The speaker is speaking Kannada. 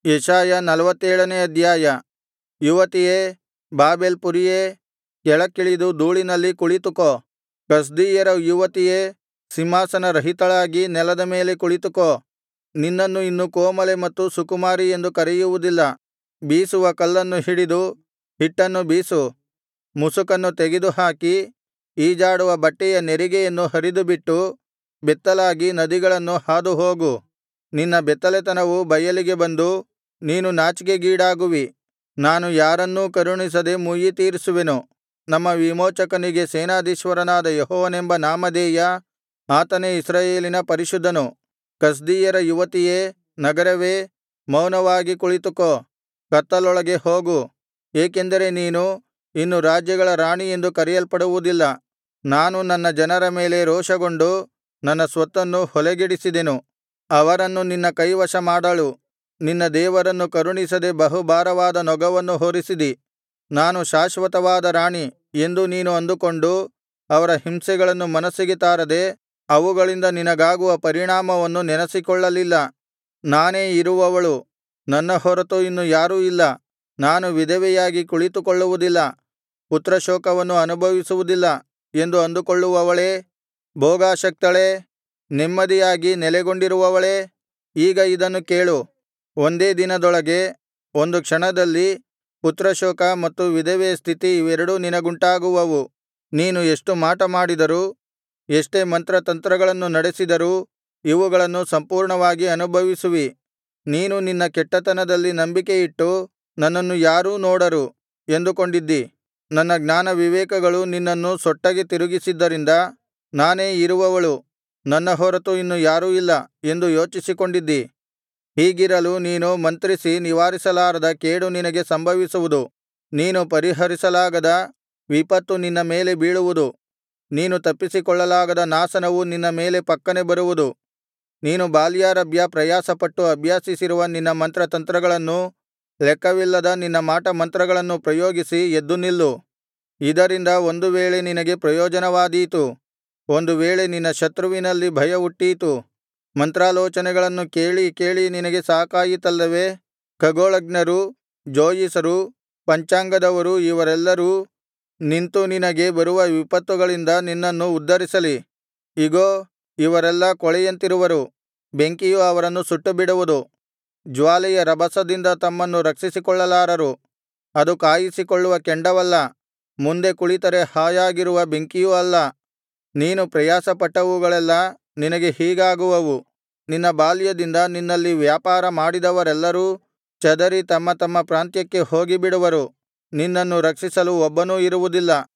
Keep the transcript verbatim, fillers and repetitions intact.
ಯೆಶಾಯ ನಲ್ವತ್ತೇಳನೇ ಅಧ್ಯಾಯ. ಯುವತಿಯೇ, ಬಾಬೆಲ್ ಪುರಿಯೇ, ಕೆಳಕ್ಕಿಳಿದು ಧೂಳಿನಲ್ಲಿ ಕುಳಿತುಕೋ. ಕಸ್ದೀಯರ ಯುವತಿಯೇ, ಸಿಂಹಾಸನರಹಿತಳಾಗಿ ನೆಲದ ಮೇಲೆ ಕುಳಿತುಕೋ. ನಿನ್ನನ್ನು ಇನ್ನು ಕೋಮಲೆ ಮತ್ತು ಸುಕುಮಾರಿ ಎಂದು ಕರೆಯುವುದಿಲ್ಲ. ಬೀಸುವ ಕಲ್ಲನ್ನು ಹಿಡಿದು ಹಿಟ್ಟನ್ನು ಬೀಸು. ಮುಸುಕನ್ನು ತೆಗೆದುಹಾಕಿ ಈಜಾಡುವ ಬಟ್ಟೆಯ ನೆರಿಗೆಯನ್ನು ಹರಿದುಬಿಟ್ಟು ಬೆತ್ತಲಾಗಿ ನದಿಗಳನ್ನು ಹಾದುಹೋಗು. ನಿನ್ನ ಬೆತ್ತಲೆತನವು ಬಯಲಿಗೆ ಬಂದು ನೀನು ನಾಚಿಕೆಗೀಡಾಗುವಿ. ನಾನು ಯಾರನ್ನೂ ಕರುಣಿಸದೆ ಮುಯ್ಯಿತೀರಿಸುವೆನು. ನಮ್ಮ ವಿಮೋಚಕನಿಗೆ ಸೇನಾಧೀಶ್ವರನಾದ ಯೆಹೋವನೆಂಬ ನಾಮಧೇಯ. ಆತನೇ ಇಸ್ರಾಯೇಲಿನ ಪರಿಶುದ್ಧನು. ಕಸ್ದೀಯರ ಯುವತಿಯೇ, ನಗರವೇ, ಮೌನವಾಗಿ ಕುಳಿತುಕೋ. ಕತ್ತಲೊಳಗೆ ಹೋಗು, ಏಕೆಂದರೆ ನೀನು ಇನ್ನು ರಾಜ್ಯಗಳ ರಾಣಿ ಎಂದು ಕರೆಯಲ್ಪಡುವುದಿಲ್ಲ. ನಾನು ನನ್ನ ಜನರ ಮೇಲೆ ರೋಷಗೊಂಡು ನನ್ನ ಸ್ವತ್ತನ್ನು ಹೊಲೆಗೆಡಿಸಿದೆನು. ಅವರನ್ನು ನಿನ್ನ ಕೈವಶ ಮಾಡಳು. ನಿನ್ನ ದೇವರನ್ನು ಕರುಣಿಸದೆ ಬಹು ಭಾರವಾದ ನೊಗವನ್ನು ಹೊರಿಸಿದಿ. ನಾನು ಶಾಶ್ವತವಾದ ರಾಣಿ ಎಂದು ನೀನು ಅಂದುಕೊಂಡು ಅವರ ಹಿಂಸೆಗಳನ್ನು ಮನಸ್ಸಿಗೆ ತಾರದೆ ಅವುಗಳಿಂದ ನಿನಗಾಗುವ ಪರಿಣಾಮವನ್ನು ನೆನಸಿಕೊಳ್ಳಲಿಲ್ಲ. ನಾನೇ ಇರುವವಳು, ನನ್ನ ಹೊರತು ಇನ್ನು ಯಾರೂ ಇಲ್ಲ. ನಾನು ವಿಧವೆಯಾಗಿ ಕುಳಿತುಕೊಳ್ಳುವುದಿಲ್ಲ, ಪುತ್ರಶೋಕವನ್ನು ಅನುಭವಿಸುವುದಿಲ್ಲ ಎಂದು ಅಂದುಕೊಳ್ಳುವವಳೇ, ಭೋಗಾಸಕ್ತಳೇ, ನೆಮ್ಮದಿಯಾಗಿ ನೆಲೆಗೊಂಡಿರುವವಳೇ, ಈಗ ಇದನ್ನು ಕೇಳು. ಒಂದೇ ದಿನದೊಳಗೆ, ಒಂದು ಕ್ಷಣದಲ್ಲಿ ಪುತ್ರಶೋಕ ಮತ್ತು ವಿಧವೆಯ ಸ್ಥಿತಿ ಇವೆರಡೂ ನಿನಗುಂಟಾಗುವವು. ನೀನು ಎಷ್ಟು ಮಾಟಮಾಡಿದರೂ, ಎಷ್ಟೇ ಮಂತ್ರತಂತ್ರಗಳನ್ನು ನಡೆಸಿದರೂ ಇವುಗಳನ್ನು ಸಂಪೂರ್ಣವಾಗಿ ಅನುಭವಿಸುವಿ. ನೀನು ನಿನ್ನ ಕೆಟ್ಟತನದಲ್ಲಿ ನಂಬಿಕೆಯಿಟ್ಟು ನನ್ನನ್ನು ಯಾರೂ ನೋಡರು ಎಂದುಕೊಂಡಿದ್ದಿ. ನನ್ನ ಜ್ಞಾನವಿವೇಕಗಳು ನಿನ್ನನ್ನು ಸೊಟ್ಟಗೆ ತಿರುಗಿಸಿದ್ದರಿಂದ ನಾನೇ ಇರುವವಳು, ನನ್ನ ಹೊರತು ಇನ್ನು ಯಾರೂ ಇಲ್ಲ ಎಂದು ಯೋಚಿಸಿಕೊಂಡಿದ್ದಿ. ಹೀಗಿರಲು ನೀನು ಮಂತ್ರಿಸಿ ನಿವಾರಿಸಲಾರದ ಕೇಡು ನಿನಗೆ ಸಂಭವಿಸುವುದು. ನೀನು ಪರಿಹರಿಸಲಾಗದ ವಿಪತ್ತು ನಿನ್ನ ಮೇಲೆ ಬೀಳುವುದು. ನೀನು ತಪ್ಪಿಸಿಕೊಳ್ಳಲಾಗದ ನಾಶನವು ನಿನ್ನ ಮೇಲೆ ಫಕ್ಕನೆ ಬರುವುದು. ನೀನು ಬಾಲ್ಯಾರಭ್ಯ ಪ್ರಯಾಸಪಟ್ಟು ಅಭ್ಯಾಸಿಸಿರುವ ನಿನ್ನ ಮಂತ್ರತಂತ್ರಗಳನ್ನೂ ಲೆಕ್ಕವಿಲ್ಲದ ನಿನ್ನ ಮಾಟಮಂತ್ರಗಳನ್ನು ಪ್ರಯೋಗಿಸಿ ಎದ್ದು ನಿಲ್ಲು. ಇದರಿಂದ ಒಂದು ವೇಳೆ ನಿನಗೆ ಪ್ರಯೋಜನವಾದೀತು, ಒಂದು ವೇಳೆ ನಿನ್ನ ಶತ್ರುವಿನಲ್ಲಿ ಭಯ ಹುಟ್ಟೀತು. ಮಂತ್ರಾಲೋಚನೆಗಳನ್ನು ಕೇಳಿ ಕೇಳಿ ನಿನಗೆ ಸಾಕಾಯಿತಲ್ಲವೇ? ಖಗೋಳಜ್ಞರು, ಜೋಯಿಸರು, ಪಂಚಾಂಗದವರು ಇವರೆಲ್ಲರೂ ನಿಂತು ನಿನಗೆ ಬರುವ ವಿಪತ್ತುಗಳಿಂದ ನಿನ್ನನ್ನು ಉದ್ಧರಿಸಲಿ. ಇಗೋ, ಇವರೆಲ್ಲಾ ಕೊಳೆಯಂತಿರುವರು, ಬೆಂಕಿಯು ಅವರನ್ನು ಸುಟ್ಟುಬಿಡುವುದು. ಜ್ವಾಲೆಯ ರಭಸದಿಂದ ತಮ್ಮನ್ನು ರಕ್ಷಿಸಿಕೊಳ್ಳಲಾರರು. ಅದು ಕಾಯಿಸಿಕೊಳ್ಳುವ ಕೆಂಡವಲ್ಲ, ಮುಂದೆ ಕುಳಿತರೆ ಹಾಯಾಗಿರುವ ಬೆಂಕಿಯೂ ಅಲ್ಲ. ನೀನು ಪ್ರಯಾಸಪಟ್ಟವುಗಳೆಲ್ಲಾ ನಿನಗೆ ಹೀಗಾಗುವವು. ನಿನ್ನ ಬಾಲ್ಯದಿಂದ ನಿನ್ನಲ್ಲಿ ವ್ಯಾಪಾರ ಮಾಡಿದವರೆಲ್ಲರೂ ಚದರಿ ತಮ್ಮ ತಮ್ಮ ಪ್ರಾಂತ್ಯಕ್ಕೆ ಹೋಗಿಬಿಡುವರು. ನಿನ್ನನ್ನು ರಕ್ಷಿಸಲು ಒಬ್ಬನೂ ಇರುವುದಿಲ್ಲ.